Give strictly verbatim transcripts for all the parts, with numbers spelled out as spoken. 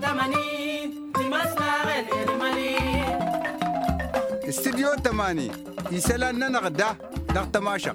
استديو تماني يسلنا نغدا دغ تماشا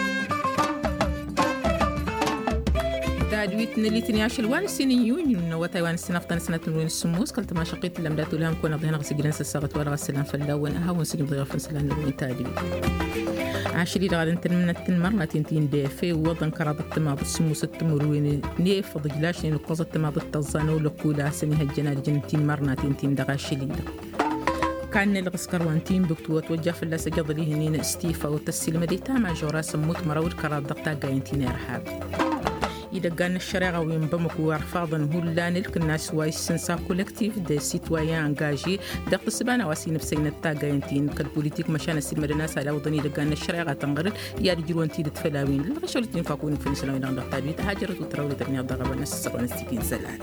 تادويت نليتني عشل وان سنين يونيون وتايوان سنفتن سنة الوين السموس كل تماشا قيت لم داتو لهم كون ضينا غسي جلنس الساغت ولا غسلان فلاون هاون سنين ضيغا فنسلان الوين تادويت عشري رغد انت من التنمر ما تنتين دافي ووضن كراد التماض السموس التمروين نيف ضجلاش نقوز التماض التزانو لقولا سني هجنا جنتين مرنا تنتين دغا شليدا كان الغسكر وانتين بكتو توجه في الله سجد ليه هنين استيفا وتسلم مديتا مع جوراس موت مراود كراد دقتا جاينتين رحاب إذا كان الشريعة وينبمك وارفاضن هلا نلك الناس وايسنسا كولكتيف دي سيتوايان انجاجي دقت السبانة واسين بسين التاقاينتين كالبوليتيك مشان السلمة الناس على وضني إذا كان الشريعة تنغرد يا رجلون تيد تفلاوين الغشة اللي تنفاقون في نسلاوين عند الطابيت هاجرت وتراولت ابنها الضغبة ناس السبانة السكين سلان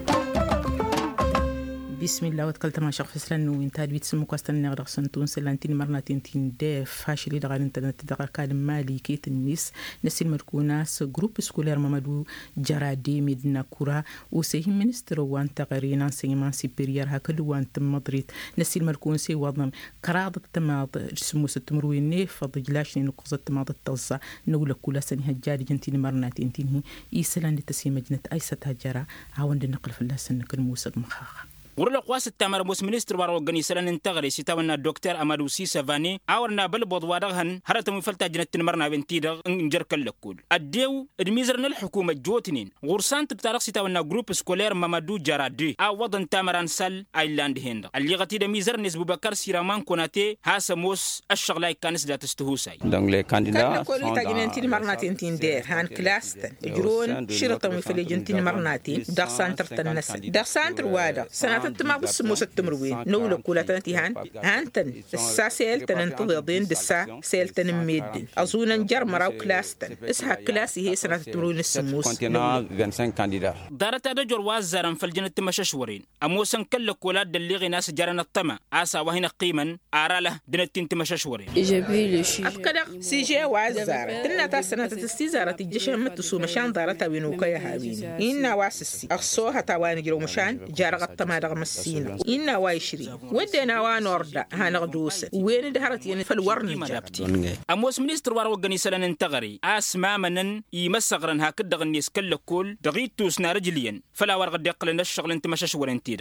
بسم الله وتكلت ما شخص فسلان وين تادويت سموك استنى غرق سنتون سلانتين مرنا تنتين داف فاشلي دغال انترنت دغال كالم مالي كيت الناس نسي المركوناس جروب سكولير مامادو جرادي مدنا كورا وسيهم منستر وان تغرينا سيمان سيبريار هكذا وان تمضريت نسي المركون سي وضن كراد التماض سمو ستمروين نيف فضجلاش نقص التماض التوزع نقول كولا سني هجاري جنتين مرنا تنتين هي سلان لتسيم جنت ايسة هجارة عاون نقل في الله سنك الموسق مخاخ ورلا قواس التامر موس منستر بارو غنيسلان انتغري سيتاونا دكتور امادو سيسا فاني اورنا بل بودوادغن هرتم فلتا جنت مرنا بنتيدغ انجركل لكول اديو ادميزرن الحكومه جوتنين غورسان تتارق سيتاونا جروب سكولير مامادو جرادي او وضن تامران سال ايلاند هند اللي غتي دميزر نسبو بكر سيرامان كوناتي هاسموس الشغلاي كانس دات استهوساي دونك لي كانديدا كل تاجنتين مرناتين تين دير هان كلاستن جرون شرطم في لجنتين مرناتين دار سانتر تنس دار سانتر وادا سنه تما بس مو ستمروين نقول كولا تنتي هان هانتن الساسيل تنتظر ضين دسا سيل تنميد أظن نجر مراو كلاستن اسها كلاسي هي سنة تمروين السموس كونتينا خمسة وعشرين كانديدا دارت هذا جرواز زارن في الجنة مششورين أموسن كل كولا دليغي ناس جرنا الطمع آسا وهنا قيما آراله دنتين تمششورين أفكار سي جي وازار تنا تاسنا تستيزارة الجيش متسو مشان دارتها وينوكايا هاوين إنا واسسي أخصوها تاوان جرو مشان جارغ الطمع رغم السين إنا وايشري ودنا وانوردا هنغدوس وين دهرت يعني فالورن جابتي أموس منستر وارو غنيسلان انتغري أسماء منن يمسغرن هكذا غنيس كل كل دغيتوس نارجليا فلا ورغد يقلن الشغل انت مشاش ورنتيدا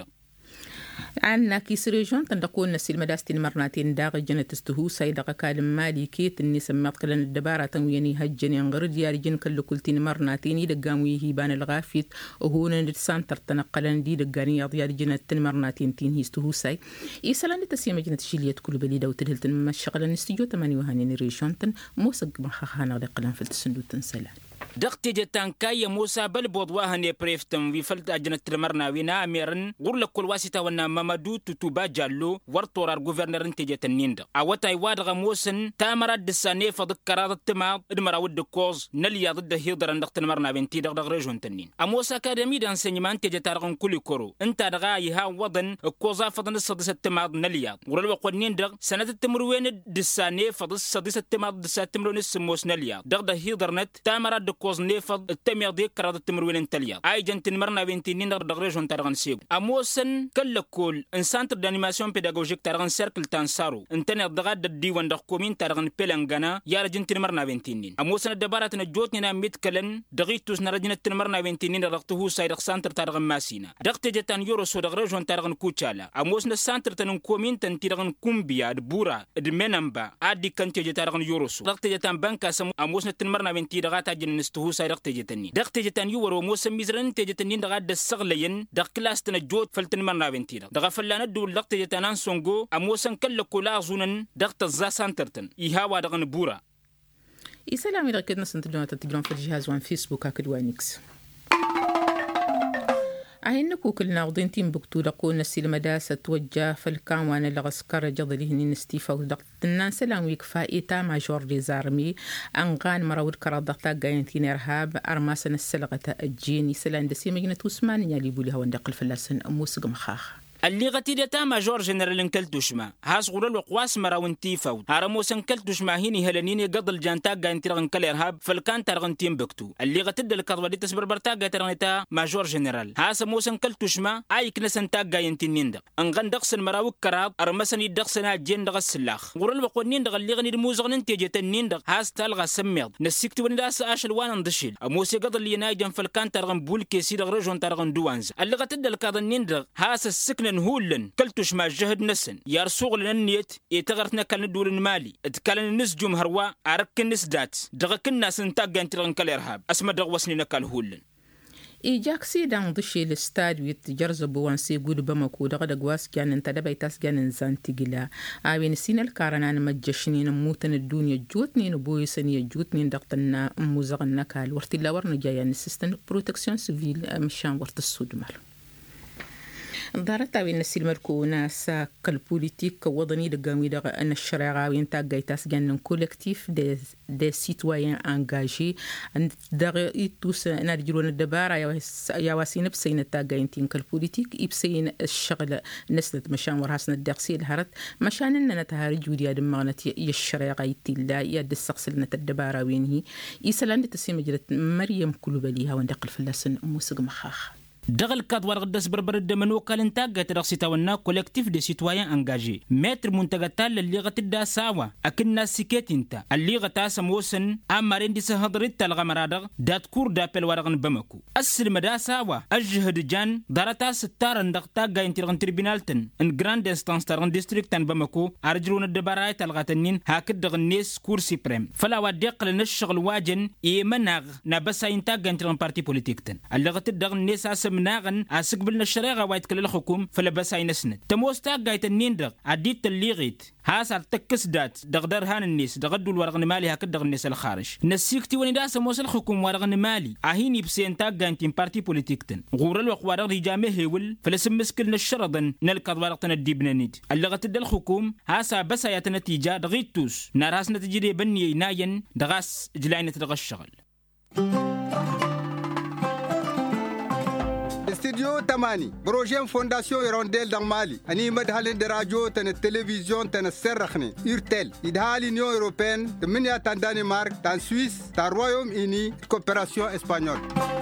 عنا كيس ريجون تندقون نسيل مداستين مرناتين داغ جنة استهو سايدة كالم مالي كيت اني سمات قلن الدبارة تنويني هجني انغرد يارجن كل كلتين مرناتين يدقاموي هيبان الغافيت وهونا ندسان ترتنقلن دي دقاني يضيار جنة مرناتين تين هيستهو ساي إيسالان تسيما جنة شيلية كل بليدة وتدهلتن مشغلن استيجو تماني وهانين ريجون تن موسق مخاخانا لقلن فلتسندو تنسلان دقتي جتان كاي موسى بل بوضواها ني بريفتم في فلت أجنة المرنا وينا ميرن غور كل واسطة ونا مامادو توتوبا جالو ورطورار غوفرنر انت جتان نيندا أواتاي وادغا موسن تامرات دساني فضك كراد التماض ادمرا ود كوز نليا ضد هيدران دقت المرنا بنتي دغدغ ريجون تنين أموسى أكاديمي دانسينيمان تجتارغن كل كورو انت دغا يها وضن كوزا فضن الصدس التماض نليا غور وقود نيندغ سنة التمروين دساني فضل الصدس التماض دسات تمرون السموس نليا دغدغ هيدرنت تامرات دكوز نيفض التمير ديك كراد التمروين انتليا اي جنت مرنا بنتي نيندر دغريجون تارغن سيغ اموسن كل كل ان سانتر دانيماسيون بيداغوجيك تارغن سيركل تانسارو انتن دغاد الديوان دغ كومين تارغن بيلانغانا يا جنت مرنا بنتي نين اموسن الدبارات نجوتنا ميتكلن دغيتوس نرجنه مرنا بنتي نين دغتو سايدغ سانتر تارغن ماسينا دغت جتان يورو سو دغريجون تارغن كوتشالا اموسن السانتر تنن كومين تن تيرغن كومبيا دبورا دمنامبا ادي كانتي جتارغن يوروسو دغت جتان بانكا سم اموسن مرنا بنتي دغاتا جنستو سايدغ تجتني دغ تجتن يورو موسم ميزرن تجتني دغ د السغلين دغ كلاس تنجوت فلتن مرنا بنتي دغ فلان دول دغ تجتنان سونغو اموسن كل كولا زونن دغ تزا سانترتن يهاوا دغ نبورا يسلام الى كدنا سنتلون تتجرون في الجهاز وان فيسبوك اكدوانيكس أهنكو كل ناقضين تيم بكتو لقون نسيل مداسة توجه فالكام وانا لغسكر جضلهن نستيفا ودقت النان سلام ويكفائي تاما جوردي زارمي أنغان مراود كرادقتا قاينتين إرهاب أرماسن السلغة الجيني سلان دسي مجنة وسمان يالي بوليها واندقل فلاسن أموس قمخاخ اللي غتيدتا ماجور جنرال انكلتوشما هاس غرل وقواس مراون تيفاو هرموس انكلتوشما هيني هلنيني قضل جانتا غانتيرغن كاليرهاب فالكان ترغن تيمبكتو اللي غتد الكضوة دي تسبربرتا غاترغنتا ماجور جنرال هاس موس انكلتوشما اي كنسنتا غاينتينيندق انغن دقسن مراوك كراب ارمسني دقسنا جين دغ السلاخ غرل وقونين دغ اللي غني الموزغن تيجتنين دغ هاس تالغا سميض نسيكتو ونداس اشل وان ندشيل موسى قضل اللي نايجن فالكان ترغن بول كيسي دغ رجون ترغن دوانز اللي غتد الكاضنين دغ هاس السكن هولن كلتوش ما جهد نسن يارسوغ لنا النيت يتغرتنا كان ندور المالي اتكالن نس جم هروا عرك النس دات دغك الناس انتاق انترغن كالارهاب اسما دغ وسني نكال هولن إيجاكسي دان ضشي الاستاد ويتجرزب وانسي قود بمكو دغا دقواس كان انت دبا يتاس كان انسان تقلا آوين سين الكارنان مجشنين موتن الدنيا جوتنين بويسنين جوتنين دقتنا موزغن نكال ورتلا ورن جايا نسيستن بروتكسيون سيفيل مشان ورت السود مال دارتا وين نسيل مركونا سا كالبوليتيك وضني دقامي دغا أن الشريعة وين تاقاي تاسجان كولكتيف دي, دي سيتوايان انجاجي دغا إيتوس نارجلون الدبارة يواسين بسين تاقاي انتين كالبوليتيك إبسين الشغل نسلت مشان ورهاسنا الدقسي الهرت مشان إننا تهارج وديا دماغنا الشريعة يتلا يد السقسلنا الدبارة وينهي إيسالان تسيما جلت مريم كلوباليها وندقل فلسن موسق مخاخ دغل كاد ورغدس بربر الدمنو كالنتاق ترغسي تاونا كولكتيف دي سيتوايان انجاجي متر منتجتال اللي غتدا ساوا اكن ناس سيكيت انت اللي غتاسا موسن امارين دي سهضرت الغمرادغ دات كور دابل ورغن بمكو اسل مدا ساوا اجهد جان دارتا ستار اندغتا غاينتيرغن تريبينالتن ان جراند انستانس ترغن ديستريكتان بمكو ارجلون الدبرايت الغاتنين هاكد غنيس كور سيبريم فلا وديق لنشغل واجن ايمناغ نبسا انتاق غاينتيرغن بارتي بوليتيكتن اللي غتدغ الناس مناغن اسقبلنا الشريعه وايت كل الحكوم فلا بس ينسند تموستا غايت النيندغ عديت الليغيت هاس التكس دات دغدر هان الناس دغدوا الورغن مالي هكذا دغ الناس الخارج نسيكتي وني داس موس الحكوم ورغن مالي اهيني بسينتا غانتين بارتي بوليتيكتن غور الوقوار رجامه هيول فلسم مسكلنا الشرطن نلقى ورقتنا الديبنانيت اللي غتد الحكوم هاسا بس يات نتيجه دغيتوس ناراس نتيجه بني ناين دغاس جلاينه دغ الشغل استديو تماني بروجين فونداسيون يرونديل دان مالي اني مدهالين دراجو تن التلفزيون تن السرخني يرتل يدهالي نيو اوروبين تمنيا تان دانمارك تان سويس تان رويوم اني كوبيراسيون اسبانيول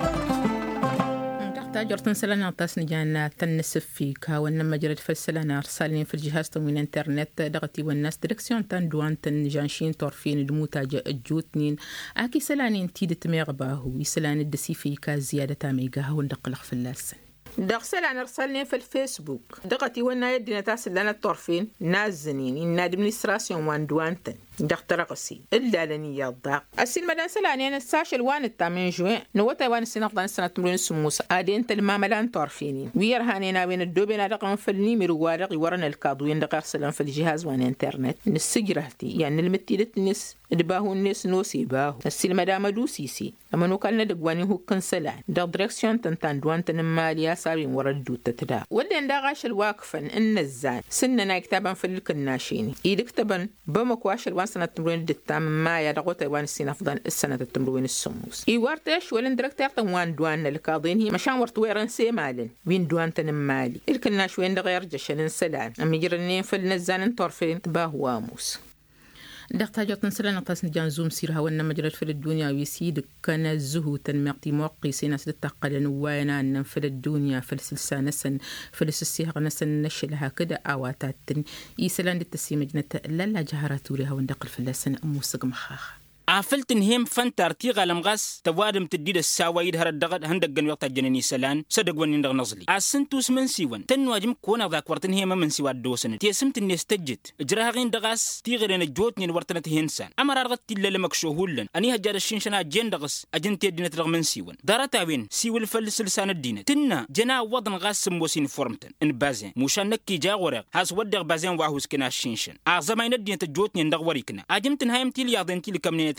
تاجرتن سلنا تاسن جانا تنسف فيك وانما جرت فلسلنا ارسالين في الجهاز تموين انترنت دغتي والناس ديريكسيون تان دوان تن جانشين طرفين دموتاج الجوتنين اكي سلانين تيدت ميغباهو يسلان الدسي فيك زياده تاميغا وندقلق في اللسن دغسل عن ارسلني في الفيسبوك دغتي وانا يدنا تاسل لنا الطرفين نازنين ان ادمنستراسيون وان دوانتن دغترقسي الا لني يضاق السين مدان سلاني انا الساشل وان التامين جوين نوتا وان السنه سنه تمرين سموس ادي انت الماملان طرفين ويرهانينا بين الدوبين رقم في النيمر وارق ورنا الكادوين دغسل في الجهاز وان انترنت نسجرتي يعني المتيدت الناس دباهو الناس نوسي باهو السين مدام دوسيسي اما نو كان دغواني هو كنسلان دغ ديريكسيون تنتان دوانتن ماليا سابين وردو تتدا ودين داغاش الواقفن ان الزان سننا كتابا في الكناشيني يدكتبن بمكواش الوان سنه تمرين دتام ما يا دغوتا وان سين افضل السنه التمرين السموس اي ورتش ولن ديريكتور وان دوان الكاضين هي مشان ورت ويرن سي مالن وين دوان تنمالي الكناش وين دغير جشن سلام ام يجرنين في النزان طرفين باهو واموس دقتاجت نسلنا قاسن جان زوم سيرها وانا مجرد في الدنيا ويسيد كان الزهو تنمقتي موقي سيناس للتقل وانا ان في الدنيا في السلسانة سن في السيهغ نسن نشلها كده اواتات يسلان للتسيم جنة لا جهراتوريها وندقل في اللسن اموسق مخاخ عفلتن هم فانتار تيغا لمغاس توادم تديد الساوايد هرد دغد هندقن وقت جنني سلان صدق ونين دغ نزلي اسنتوس من سيون تنواجم كون ذاك ورتن هم من سيوا دوسن تيسمت نستجت اجراها غين دغاس تيغرن جوتني ورتنت هنسان امر ارغت تل لمكشوهولن اني هجار الشنشنا جن دغس اجنتي دينت رغ من سيون دارتا وين سيول فلسلسان الدين تنا جنا وضن غاس موسين فورمتن ان بازين مشان نكي جاغورق هاس ودغ بازين واهوس كنا الشنشن اعظمين الدين تجوتني دغ وريكنا اجمتن هايمتي لياضنتي لكمني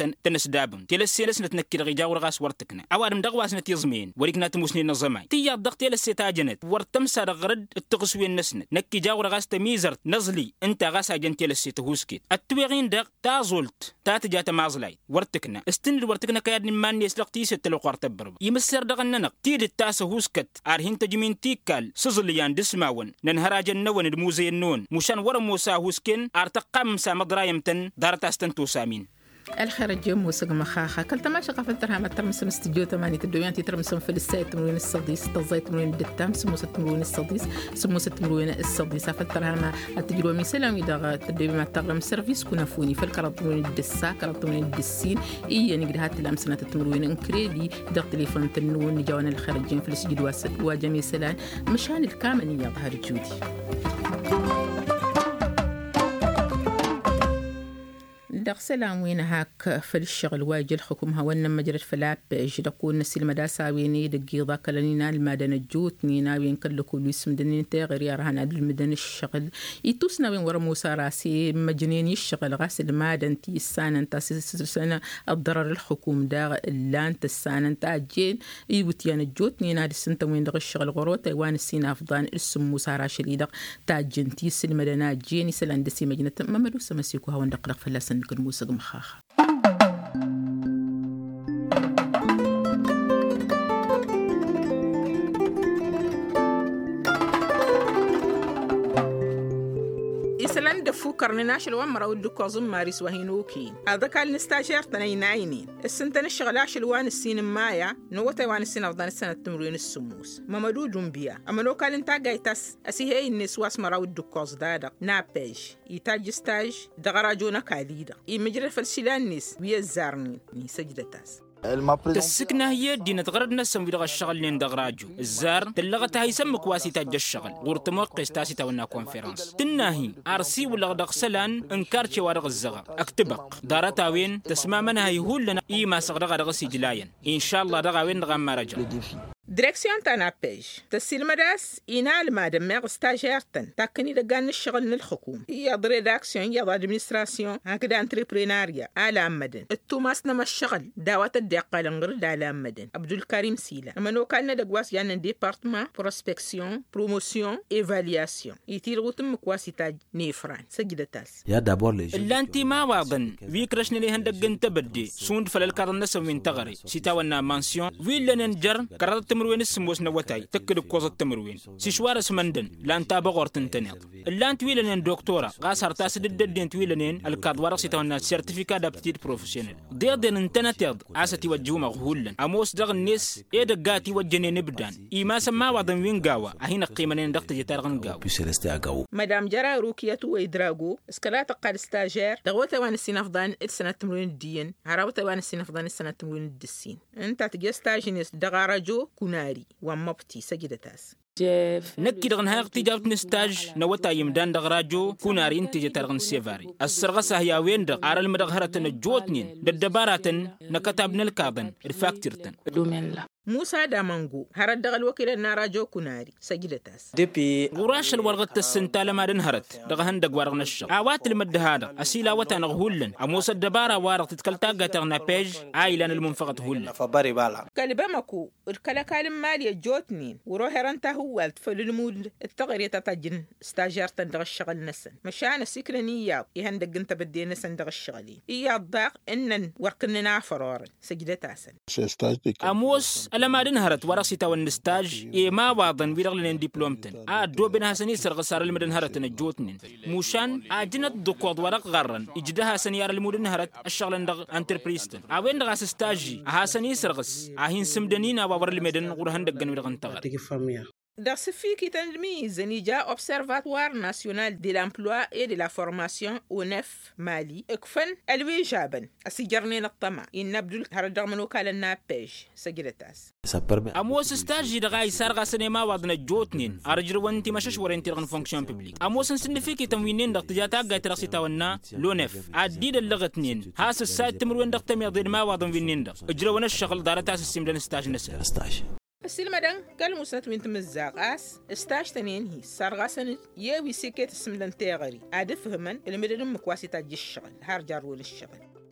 تن تنس دابم تلسيلس نتنكر غيجا ورغاس ورتكنا عوارم دغواس نتيزمين وريكنا تموسني نظماي تيا ضغط تلسيتاجنت ورتم سار غرد التقسوي النسنت نكي جا ورغاس تميزرت نزلي انت غاس اجن تلسيتهوسكيت التويغين دغ تازولت تاتجا تمازلاي ورتكنا استند ورتكنا كيادني ماني سلقتي ستلو قرتبرب يمسر دغننق تيد التاسه هوسكت ارهين تجمين تيكال سزليان دسماون ننهراجن نون الموزي النون مشان ورا موسى هوسكن ارتقم سا مدرايمتن دارتاستنتو سامين الخير الجيم وسق مخاخة كل تماشى قفترها ما ترمسم استديو ثمانية تدويان ترمسم في السايت تمرين الصديس تضاي تمرين الدتام سموس تمرين الصديس سموس تمرين الصديس فترها ما التجربة مثلا إذا تدوي ما تغرم سيرفيس كنا فوني في الكرط تمرين الدسا كرط تمرين الدسين إيه نقدر هات الأمسنة تمرين إنكريدي ضغط تليفون تنون نجاونا الخير الجيم في السجد واسد وجميع سلان مشان الكامل يظهر جودي دق سلام وين هاك في الشغل واجل حكومها وين مجرد فلاب جدقون نسيل مداسة ويني دقي ذاك لنينا المدن الجوت نينا وين كل كل اسم دنين تغير يارهنا المدن الشغل يتوسنا وين ورا موسى راسي مجنين الشغل غاسل المدن تي السنة انت سنة الضرر الحكوم دا لان تسان انت جين يوتيان الجوت نينا السنة وين دق الشغل غروت وان السين افضان السم موسى راشي دق تاجن تي السن مدن جين يسلان دسي مجنة ما ملوس مسيكوها وندق فلسن الموسيقى مخاخة إسلام دفو كرنناش الوان مراود دكوزم ماريس وهينوكين هذا كان نستاجر تنين عينين السنتين الشغلاش الوان السين مايا نوتا وان السين أفضان السنة تمرين السموس ممدو دنبيا أما لو كان انتا جايتاس أسيهي النسواس مراود دكوز دادا نابيج يتاج ستاج دغراجونا كاليدا يمجرد فالسيلان نس ويزارنين نسجدتاس تسكنا هي دينا تغرد نسم في الشغل لين دغراجو الزار تلغتها يسمى كواسي تاج الشغل ورتموقع ستاسي تونا كونفرنس تناهي ارسي ولا غدق سلان انكارتي ورغ الزغر اكتبق دارتا وين تسمع منها يهول لنا اي ما صغرغ رغ سجلايا ان شاء الله دغا وين دغا رجع ديريكسيون تاع بيج تسيل مداس ينال مادام ميغ ستاجيرتن تاكني دغان الشغل للحكومه يا ريداكسيون يا ادمنستراسيون هكذا انتربريناريا على مدن التوماس نما الشغل دعوات الدقال نغرد على مدن عبد الكريم سيلا اما نو كان دغواس يعني ديبارتمون بروسبكسيون بروموسيون ايفالياسيون يتير غوتم كواسي تاج نيفران سجدتاس يا دابور لي لانتي ما واضن فيكرشني لي هندغن تبدي سوند فلالكارنس من تغري سيتاونا مانسيون ويلن نجر كرات تمروين السموس نوتاي تكد كوز التمروين سيشوار سمندن لان تابا غورتن تنيط لان تويلنين دكتورة غاسر تاسد الدين تويلنين الكادوار سيتونا سيرتيفيكا دابتيد بروفيسيونيل دير دين انتناتيض عاسة توجهو مغهولن اموس دغ الناس ايدا غاتي وجني نبدان ايما سما وادن وين غاوا اهينا قيمانين دغت جتارغن غاوا مدام جرا روكياتو ويدراغو اسكلا تقال ستاجير دغوتا وان السنافضان السنة تمروين الدين عراوتا وان السنافضان السنة تمروين الدسين انت تجي ستاجينيس دغاراجو كناري ومبتي سجدتاس نكي دغن هاق تجاوت نستاج نوتا يمدان دغراجو كوناري انتجي ترغن سيفاري السرغسة هيا وين دغ عرى المدغهرة جوتنين ددبارة نكتابن الكابن الفاكترتن موسى دامانغو هرد دغل وكيل الناراجو كوناري سجدتاس ديبي غراش الورغة السنتالة ما دنهرت دغهن دغ وارغن الشغ عوات المد هذا أسيلا وتا نغهولن أموسى الدبارة وارغ تتكالتاقة تغنا بيج عايلان المنفقة هولن فباري بالا كالبامكو الكلا كالم مالية جوتنين وروهرانتا هو فللمود التغير تتجن ستاجير تندغ الشغل نسن مشان السكرانية يهن دغ انت بدي نسن دغ الشغلين إيا الضاق إنن ورقننا فرارن سجدتاسن أموس ألما دنهرت ورقسي تاون نستاج إيه ما واضن ويرغلين ديبلومتن آ دو بنها سني سرغسار المدنهرت نجوتنين موشان آجنت دقوض ورق غرن إجدها سنيار المدنهرت الشغل دغ انتربريستن آوين دغاس ستاجي آها سني سرغس آهين سمدنين آوار المدن غرهن دغن ويرغن تغر Dans ce fait qui est mise, il y a Observatoire national de l'emploi et de la formation au N E F Mali. إكفن ألوي جابن أسيجرني الطمع إن عبدل هردر منو كال النابج سجلتاس. أموس ستاجي دغاي سارغا سينما وضنا جوتنين أرجر وانتي مشش ورنتي رغن فونكشن ببليك. أموس نسنفيكي تموينين دغ تجاتا غايت راسي تاونا لونف عديد اللغتنين هاس السايت تمروين دغ تمي ضير ما وضن وينين دغ اجروانا الشغل دارتاس السيمدن ستاج نسر. السلمدان قال موسات وين تمزاق اس استاج تنين هي سرغاسن يوي سيكيت السمدان تيغري عاد فهمن المدن مكواسي تاج الشغل هار جارول الشغل